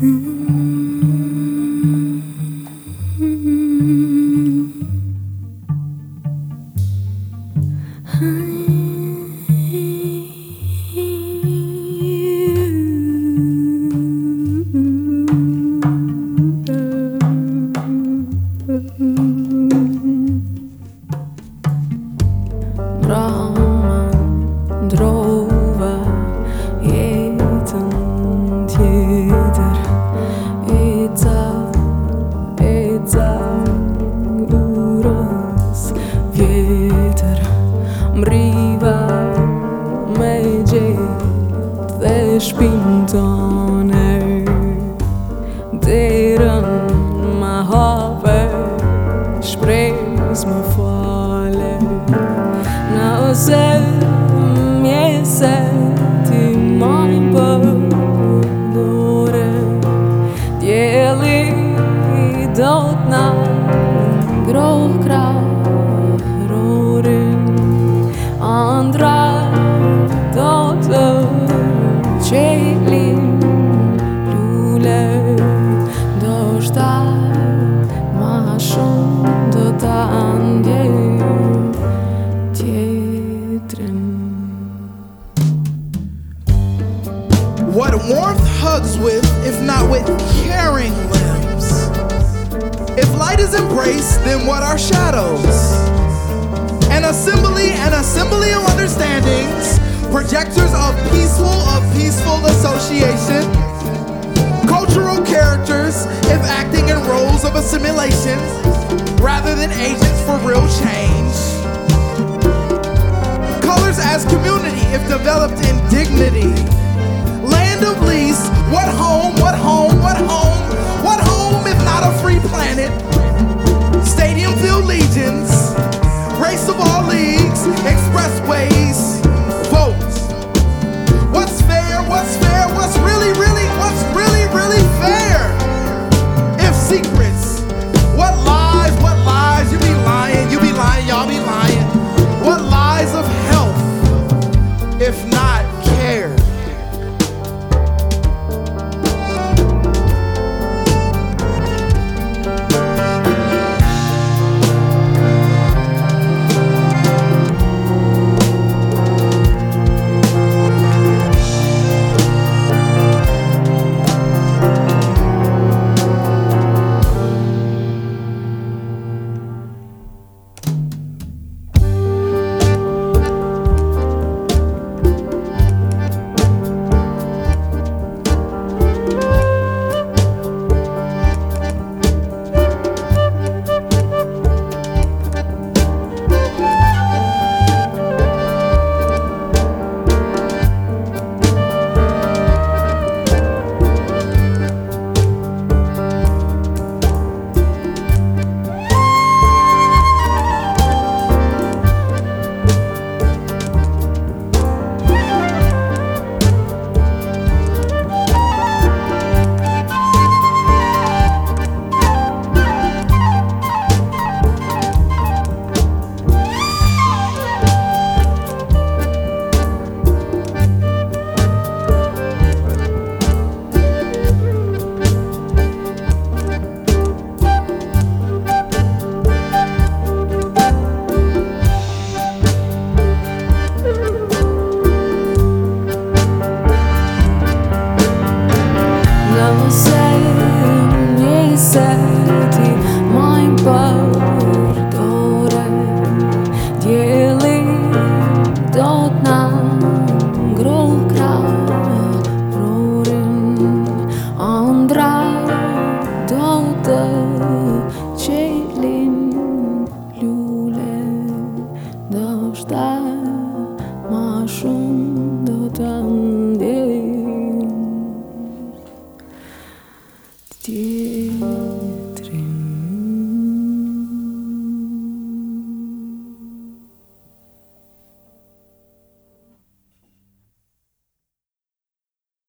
What warmth hugs with, if not with caring limbs? If light is embraced, then what are shadows? An assembly of understandings, projectors of peaceful association, cultural characters, if acting in roles of assimilation, rather than agents for real change. Colors as community, if developed in dignity. Land of lease, what home, what home, what home, what home if not a free planet? Stadium-filled legions, race of all leagues, expressways, votes. What's fair, what's fair, what's really fair? If secrets, what lies, you be lying, y'all be lying. What lies of health, if not care? Dear